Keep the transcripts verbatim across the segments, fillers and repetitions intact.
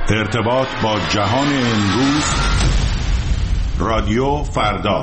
ارتباط با جهان امروز، رادیو فردا.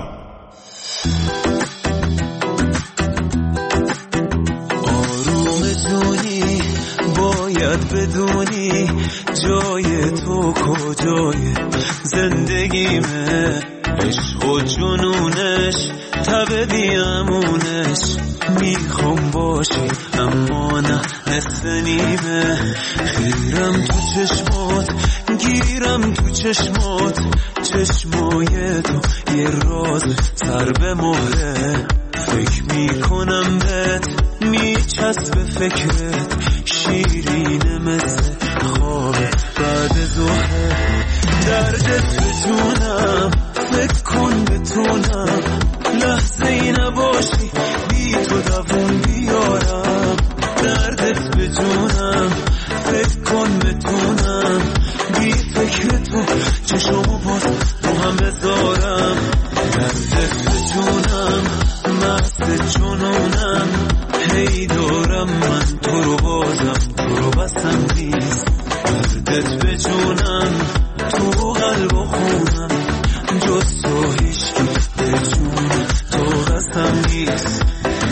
آروم جونی باید بدونی جای تو کجای زندگیمه، عشق و جنونش تب بیامونش، میخوام باشی اما نه نصف نیمه، خیرم تو چشمات گیرم تو چشمات، چشمای تو یه راز سر به مهره، فکر میکنم بهت میچسب فکرت، شیرینه مثل خواب بعد ظهره، دردت به جونم فکر کن بتونم لحظه ای نباشی بی تو دوون بیارم، دردت به جونم فکر کن بتونم بی فکر تو چشمو باز رو هم بذارم، دردت به جونم مست جنونم، هی دارم من تو رو بازم تو رو بسم نیست، دردت به جونم تو قلب و خونم، جز تو هیچکی به جون تو قسم نیست.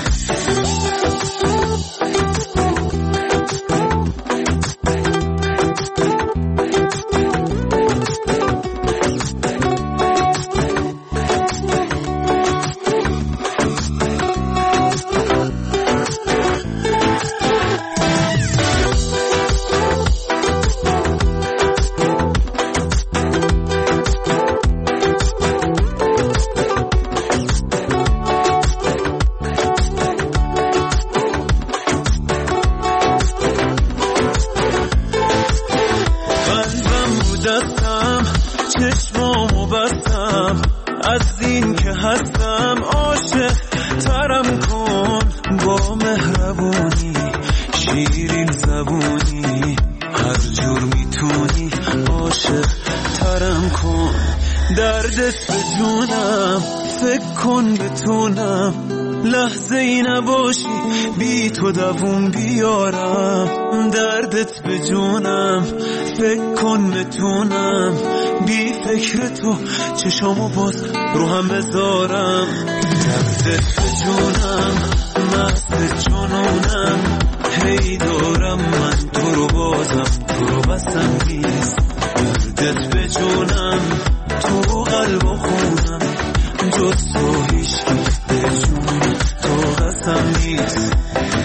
چشمامو بستم از این که هستم، عاشق ترم کن با مهربونی، شیرین زبونی، هر جور میتونی عاشق ترم کن، دردت به جونم فکر کن بتونم لحظه ای نباشی بی تو دوون بیارم، دردت به جونم فکر کن بتونم بی فکر تو چشامو باز رو هم بذارم، دردت به جونم مست جنونم، هی دارم من تو رو بازم تو رو بسم نیست، دردت به جونم تو قلب و خونم، جز تو هیچکی به جون تو قسم نیست.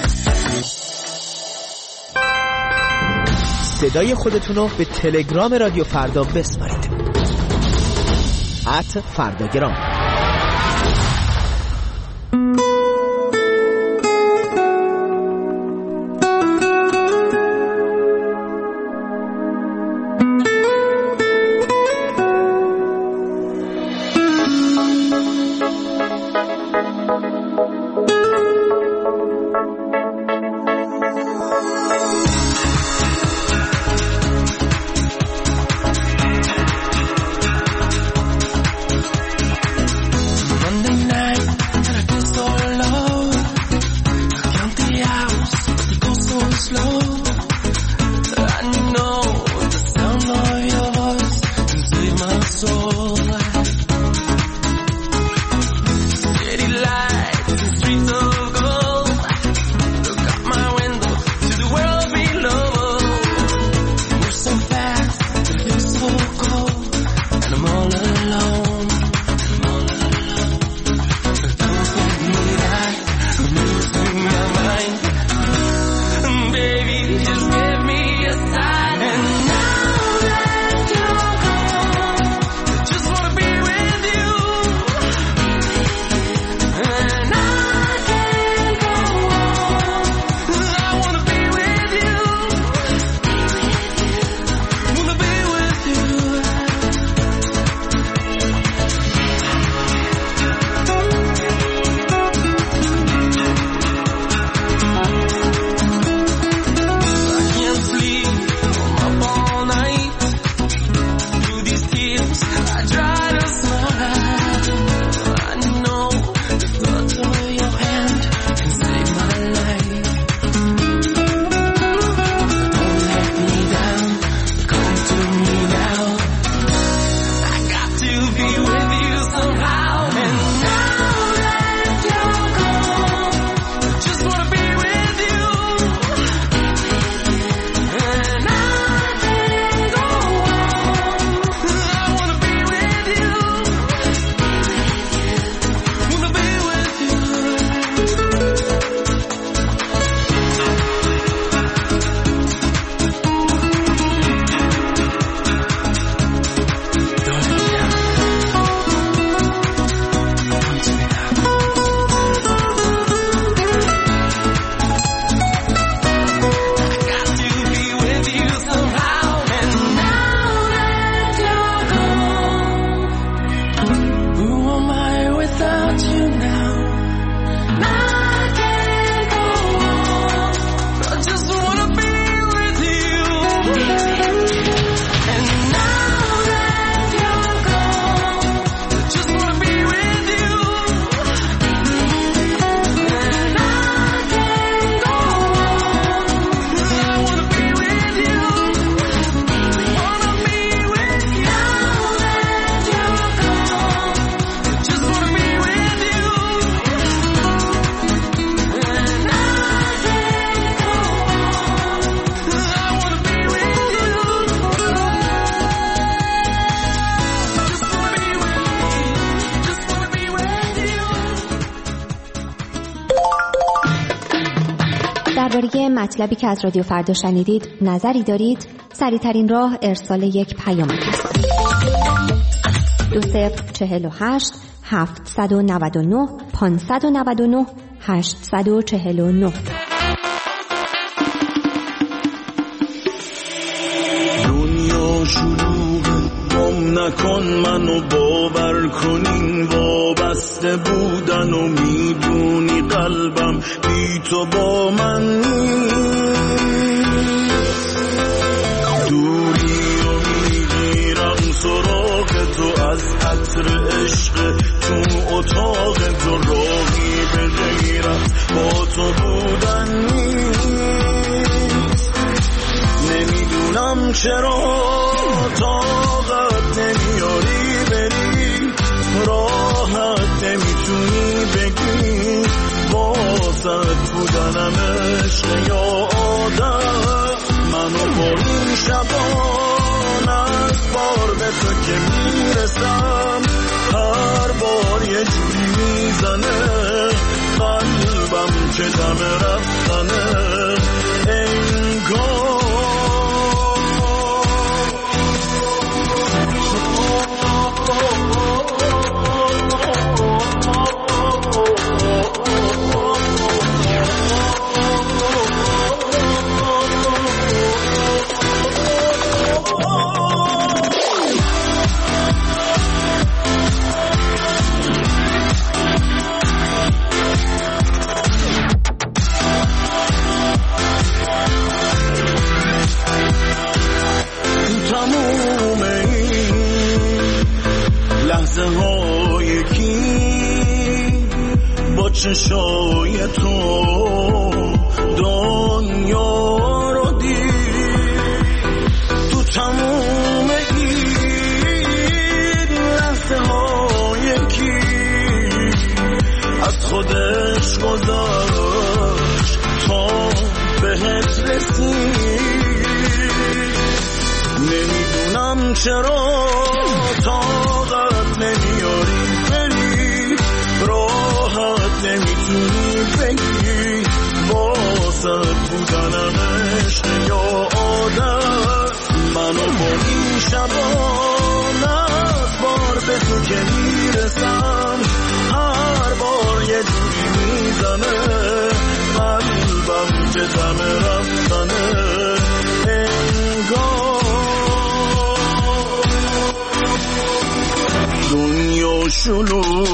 صدای خودتونو به تلگرام رادیو فردا بسپارید. ات فرداگرام. به مطلبی که از رادیو فردا شنیدید نظری دارید، سریع‌ترین راه ارسال یک پیام است. دو صفر چهل و هشت هفتصد و نود و نه پانصد و نود و نه هشتصد و چهل و نه. دنیا شلوغه، گم نکن منو، باور کنین وابسته بودن و میدونی قلبم بی تو با من دوری و میگیرم سراغ تو از عطر عشق تو اتاق تو، راهی به غیرت با تو بودن نیست. نمیدونم چرا طاقت نمیاری بری، راحت نمیتونی بگی واسط بودنم عشق یا آدم. منو با این شبان از بار به تو که میرسم، هر بار یه جوری میزنه قلبم که دم رفتنه انگار. چشای تو دنیا رو دید، تو تموم این لحظه های کی از خودش گذاشت تا بهت رسید. نمیدونم چرا طاقت نمیاری بری، راحت نمیتونی بگی واسه بودنم عشق یا آدم. منو با این شبان از بار به تو که میرسم، هر بار یه جوری میزنه قلبم که دم رفتنه انگار. دنیا شلوغ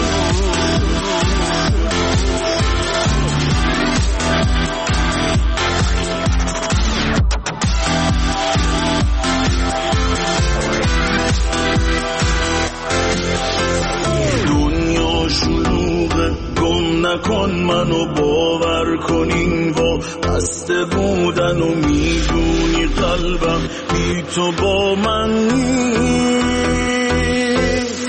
نکن منو، باور کنین و بسته بودن و میدونی قلبم بی تو با من نیست.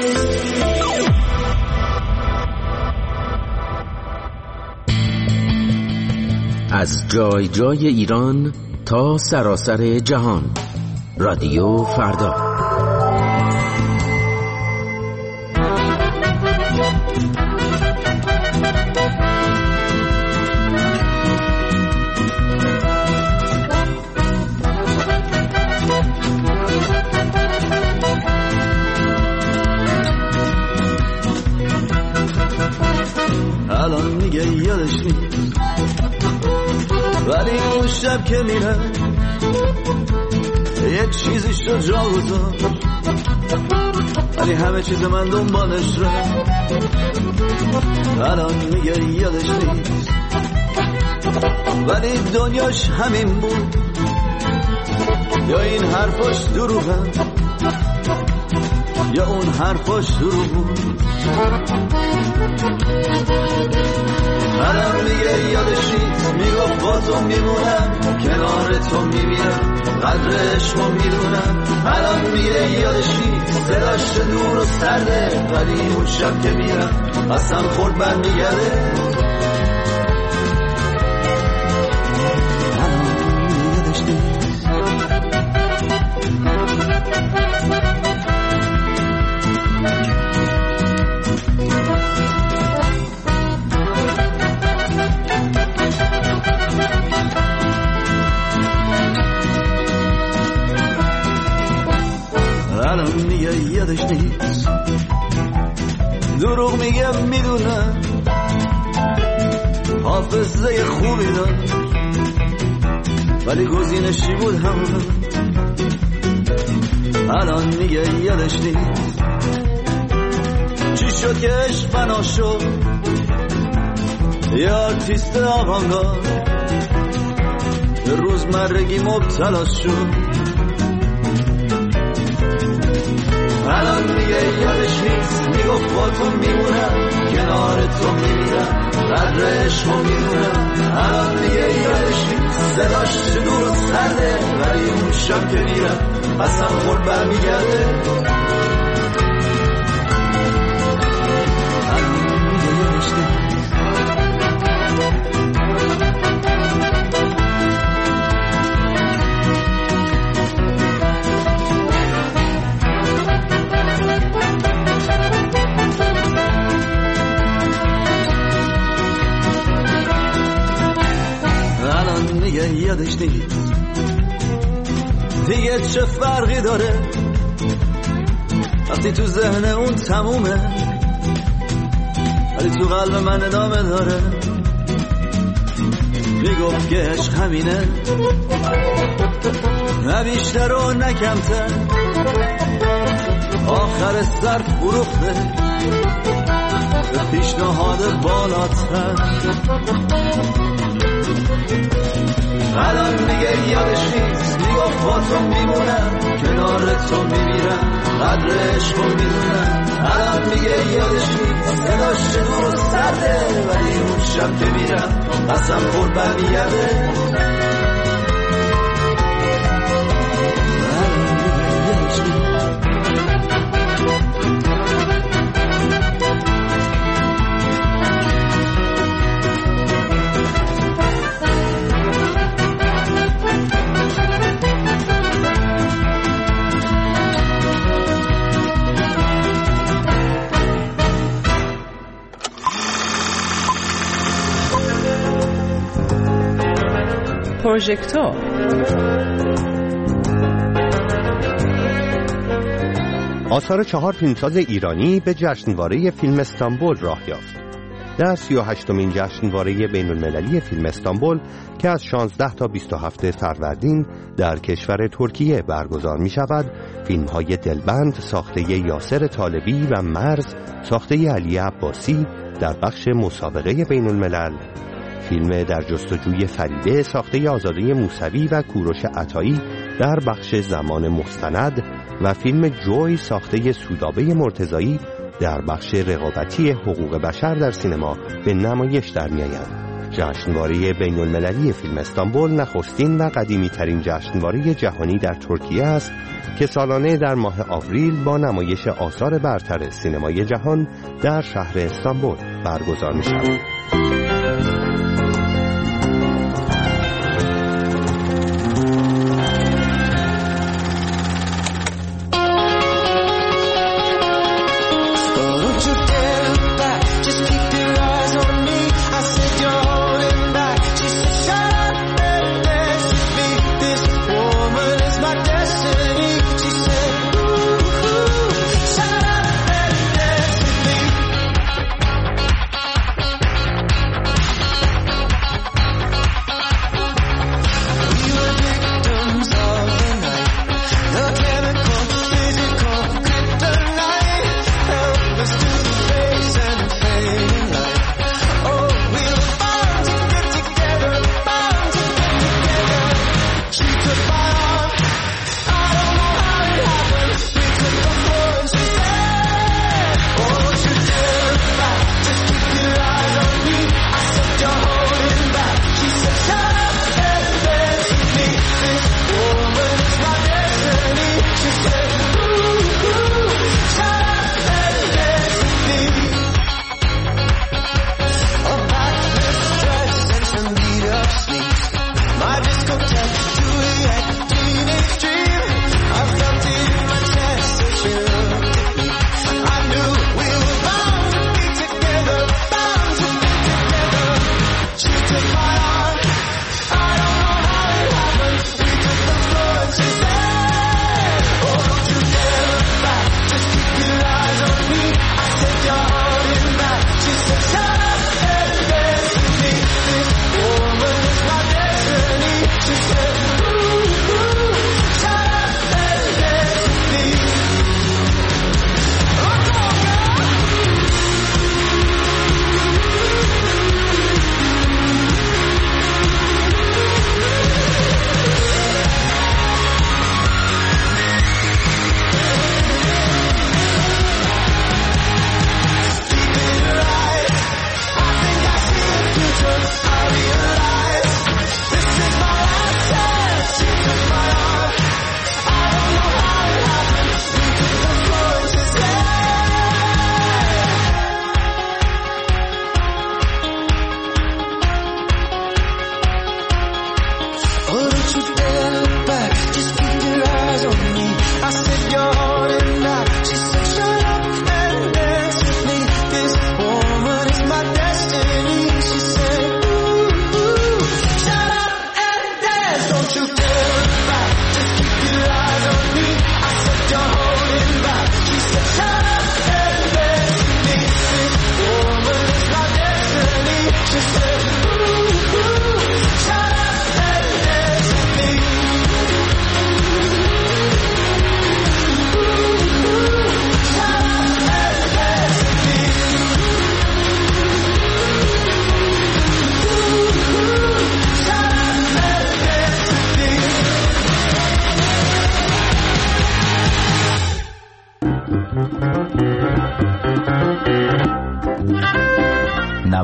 از جای جای ایران تا سراسر جهان، رادیو فردا. الان میگه یادش نیست، ولی اون شب که میره یه چیزی شد جا گذاشت، ولی همه چیز من دنبالش ره. الان میگه یادش نیست، ولی دنیاش همین بود، یا این حرفاش دروغه یا اون حرفاش دروغ بود. الان میگه یادش نیست، میگفت با تو میمونم، کنار تو میبینم، قدر عشقو میدونم. الان میگه یادش نیست، صداش دور و سرده، ولی اون شب که میرم قسم خورد برمیگرده. الان میگه یادش نیست. الان دیگه یادش نیست. دروغ میگم میدونم حافظه خوبی داشت ولی گزینشی بود همون. الان دیگه یادش نیست چی شد که عشق فنا شد. یه آرتیست آوانگارد به روزمرگی مبتلا شد. الان دیگه یادش نیست میگفت با تو میمونم کنار تو میمیرم قدر عشقو میدونم. الان دیگه یادش نیست صداش دور و سرده ولی اون شب که میرم قسم خورد برمیگرده. یادش نیست دیگه چه فرقی داره وقتی تو ذهن اون تمومه ولی تو قلب من ادامه داره. میگفت که عشق همینه نه بیشتر و نه کمتر آخر سر فروخته به پیشنهاد بالاتر. الان دیگه یادش نیست میگفت با تو میمونم کنار تو میمیرم قدر عشقو میدونم. الان دیگه یادش نیست صداش دور و سرده ولی اون شب که میرم قسم خورد برمیگرده. پروژکتور آثار چهار فیلمساز ایرانی به جشنواره فیلم استانبول راه یافت. در سی و هشتمین جشنواره بین المللی فیلم استانبول که از شانزده تا بیست و هفت فروردین در کشور ترکیه برگزار می شود، فیلم های دلبند ساخته یاسر طالبی و مرز ساخته علی عباسی در بخش مسابقه بین الملل، فیلم در جستجوی فریده ساخته آزاده موسوی و کوروش عطایی در بخش زمان مستند و فیلم جوی ساخته سودابه مرتضایی در بخش رقابتی حقوق بشر در سینما به نمایش در می‌آیند. جشنواره بین المللی فیلم استانبول نخستین و قدیمی ترین جشنواره جهانی در ترکیه است که سالانه در ماه آوریل با نمایش آثار برتر سینمای جهان در شهر استانبول برگزار می‌شود.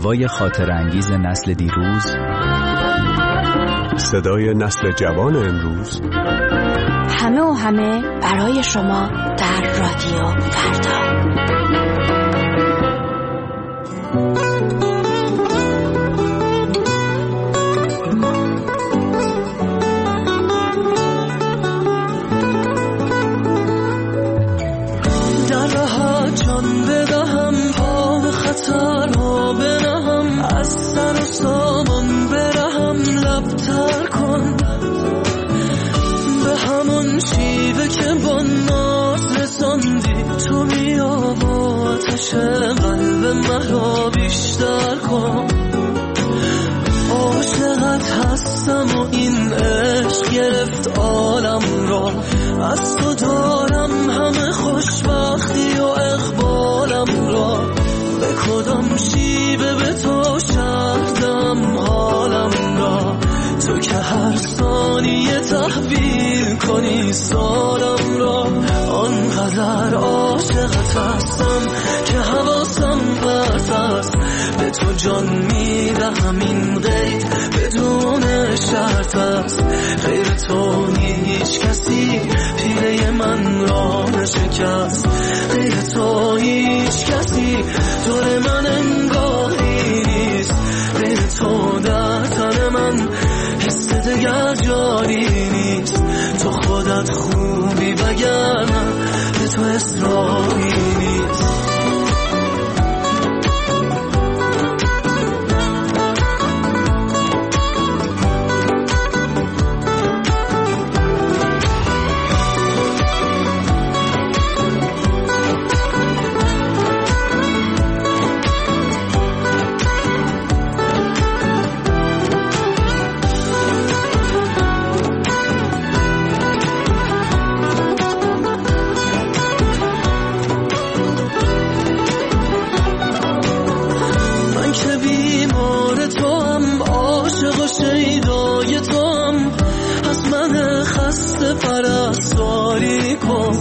هوای خاطر انگیز نسل دیروز، صدای نسل جوان امروز، همه و همه برای شما در رادیو فردا. خطرها بنهم، از سر و سامان برهم، لبتر کن به همون شیوه که با ناز رساندی. تو بیا با آتش قلب مرا بیشتر کن. عاشقت هستم و این عشق گرفت عالم را، از تو دارم همه خوشبختی و اقبالم را. به کدام شیوه به تو شهردم حالم را، تو که هر ثانیه تحویل کنی سالم را. آنقدر عاشقت هستم که حواسم پرت است، به تو جان میدهم این قید بدون شرط است. غیر تو هیچ کسی پیله من را نشکست، غیر تو هیچ کسی دور من انگاری نیست. غیر تو در تن من حس دگر جاری نیست. تو خودت خوبی وگرنه به تو اصراری نیست. پرستاری کن،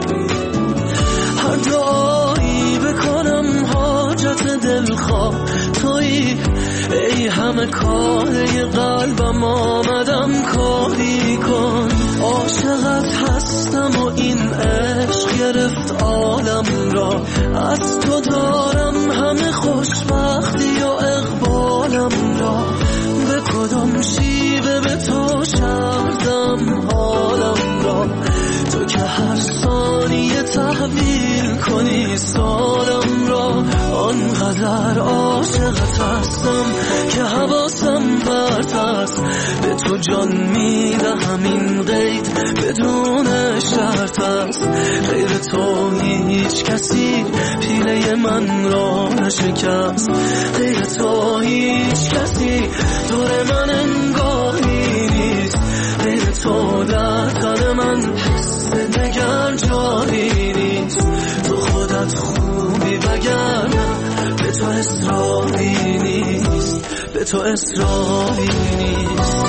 هر دعایی بکنم حاجت دلخواه تویی. ای همه کاره قلبم آمدم کاری کن. عاشقت هستم و این عشق گرفت عالم را، از تو دارم همه خوشبختی و اقبالم را. به کدام شیوه به تو شهردم حالم را، تو که هر ثانیه تحویل کنی سالم را. آنقدر عاشقت هستم که حواسم پرت است، به تو جان میدهم این قید بدون شرط است. غیر تو هیچ کسی پیله من را نشکست، غیر تو هیچ کسی دور من انگاری نیست. غیر تو در تن من حس دگر جاری نیست. تو خودت خوبی وگرنه به تو اصراری نیست، به تو اصراری نیست.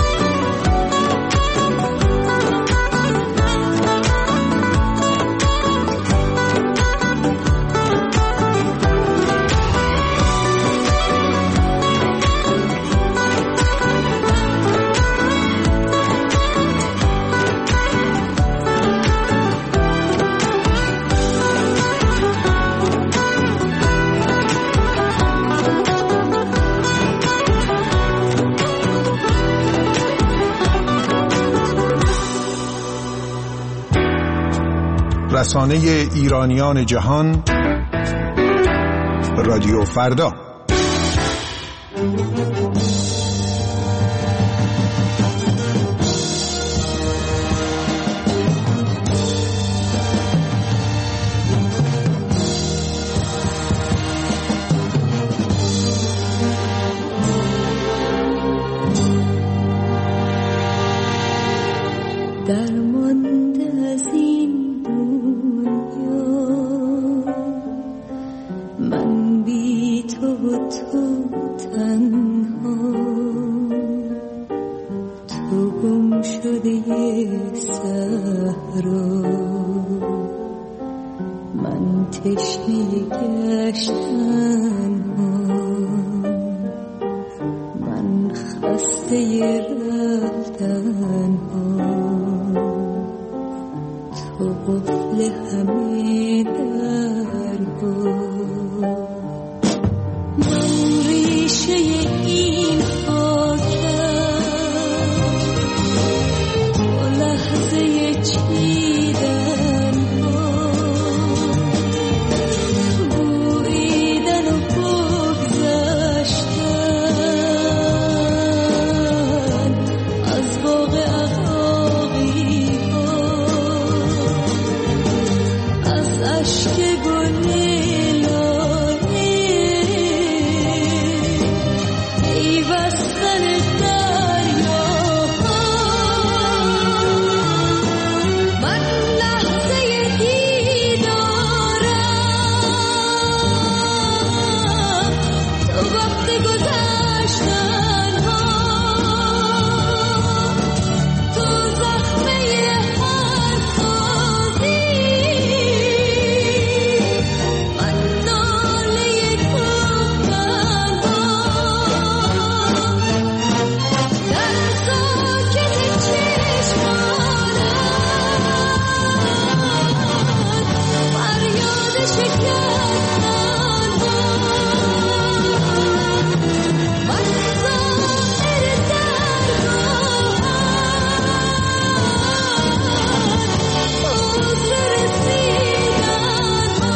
رسانه ایرانیان جهان، رادیو فردا. من تشنه گشتن ها حل همه درها. من ریشه این خاکم با لحظه چیدن ها، بویدن و بگذشتن از باغ عقاقی ها، از اشک گل لاله پیوستن دریاها. من لحظه دیدارم تو وقت گذشتن ها، تو زخمه هر سازی، من ناله کهن ها. در ساکت چشمانت فریاد شکستن ها، من ظاهر درگاهت حوض رسیدن ها.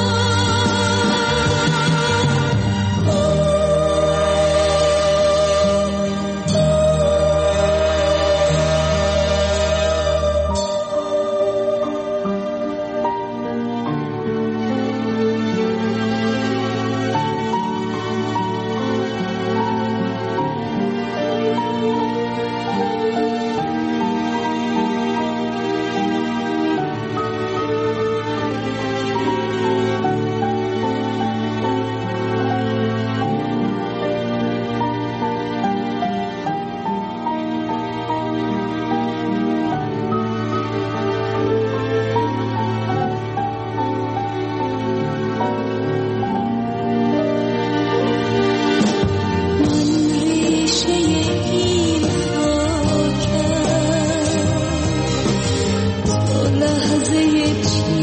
من ریشه این خاکم تو لحظه چیدن